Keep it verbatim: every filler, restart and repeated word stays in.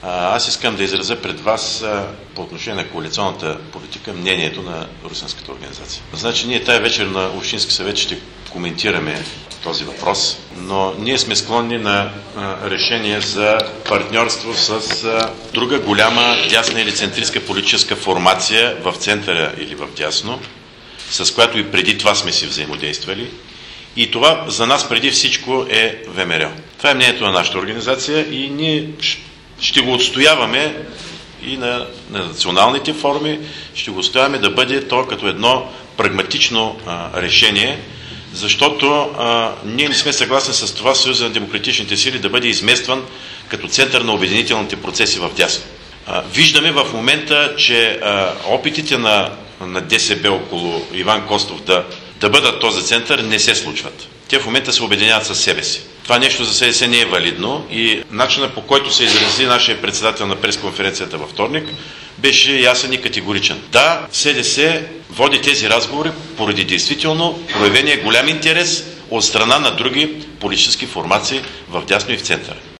Аз искам да изразя пред вас по отношение на коалиционната политика мнението на русенската организация. Значи ние тая вечер на Общински съвет ще коментираме този въпрос, но ние сме склонни на решение за партньорство с друга голяма дясна или центристка политическа формация в центъра или в дясно, с която и преди това сме си взаимодействали. И това за нас преди всичко е ВМРО. Това е мнението на нашата организация и ние ще го отстояваме и на, на националните форми, ще го отстояваме да бъде то като едно прагматично а, решение, защото а, ние не сме съгласни с това Съюза на демократичните сили да бъде изместван като център на обединителните процеси в дясно. А, виждаме в момента, че а, опитите на, на ДСБ около Иван Костов да, да бъдат този център не се случват. Те в момента се обединяват със себе си. Това нещо за себе си не е валидно и начинът, по който се изрази нашия председател на пресконференцията във вторник, беше ясен и категоричен. Да, СДС води тези разговори поради действително проявения голям интерес от страна на други политически формации в дясно и в центъра.